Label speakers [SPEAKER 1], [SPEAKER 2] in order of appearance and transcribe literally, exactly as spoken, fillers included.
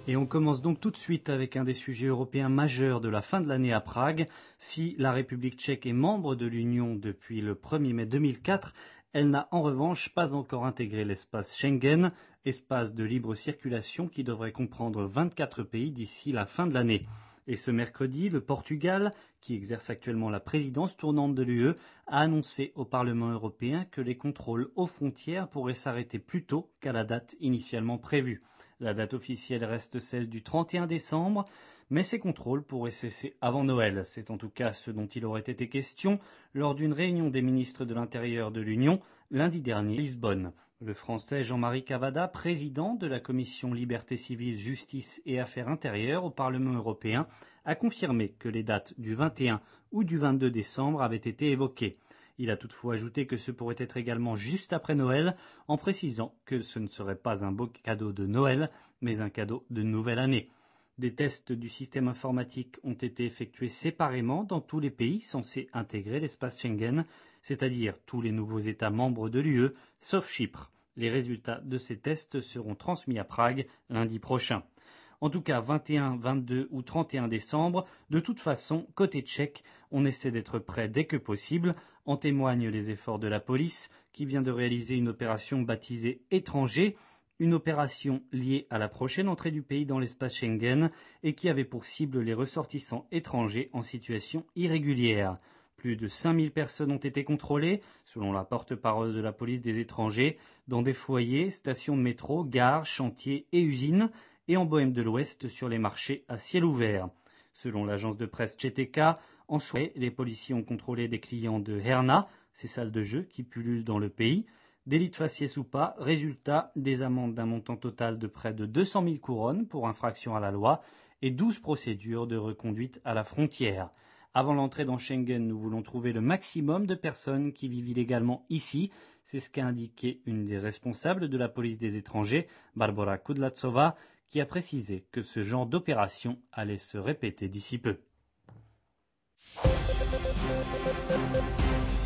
[SPEAKER 1] Et on commence donc tout de suite avec un des sujets européens majeurs de la fin de l'année à Prague. Si la République tchèque est membre de l'Union depuis le premier mai deux mille quatre, elle n'a en revanche pas encore intégré l'espace Schengen, espace de libre circulation qui devrait comprendre vingt-quatre pays d'ici la fin de l'année. Et ce mercredi, le Portugal, qui exerce actuellement la présidence tournante de l'U E, a annoncé au Parlement européen que les contrôles aux frontières pourraient s'arrêter plus tôt qu'à la date initialement prévue. La date officielle reste celle du trente et un décembre, mais ces contrôles pourraient cesser avant Noël. C'est en tout cas ce dont il aurait été question lors d'une réunion des ministres de l'Intérieur de l'Union lundi dernier à Lisbonne. Le Français Jean-Marie Cavada, président de la commission Liberté civile, Justice et Affaires intérieures au Parlement européen, a confirmé que les dates du vingt et un ou du vingt-deux décembre avaient été évoquées. Il a toutefois ajouté que ce pourrait être également juste après Noël, en précisant que ce ne serait pas un beau cadeau de Noël, mais un cadeau de nouvelle année. Des tests du système informatique ont été effectués séparément dans tous les pays censés intégrer l'espace Schengen, c'est-à-dire tous les nouveaux États membres de l'U E, sauf Chypre. Les résultats de ces tests seront transmis à Prague lundi prochain. En tout cas, vingt et un, vingt-deux ou trente et un décembre, de toute façon, côté tchèque, on essaie d'être prêt dès que possible. En témoignent les efforts de la police, qui vient de réaliser une opération baptisée « Étranger », une opération liée à la prochaine entrée du pays dans l'espace Schengen et qui avait pour cible les ressortissants étrangers en situation irrégulière. Plus de cinq mille personnes ont été contrôlées, selon la porte-parole de la police des étrangers, dans des foyers, stations de métro, gares, chantiers et usines, et en Bohème de l'Ouest sur les marchés à ciel ouvert. Selon l'agence de presse C T K, en soirée, les policiers ont contrôlé des clients de Herna, ces salles de jeu qui pullulent dans le pays. Délit de faciès ou pas, résultat, des amendes d'un montant total de près de deux cent mille couronnes pour infraction à la loi et douze procédures de reconduite à la frontière. Avant l'entrée dans Schengen, nous voulons trouver le maximum de personnes qui vivent illégalement ici. C'est ce qu'a indiqué une des responsables de la police des étrangers, Barbara Kudlacova, qui a précisé que ce genre d'opération allait se répéter d'ici peu.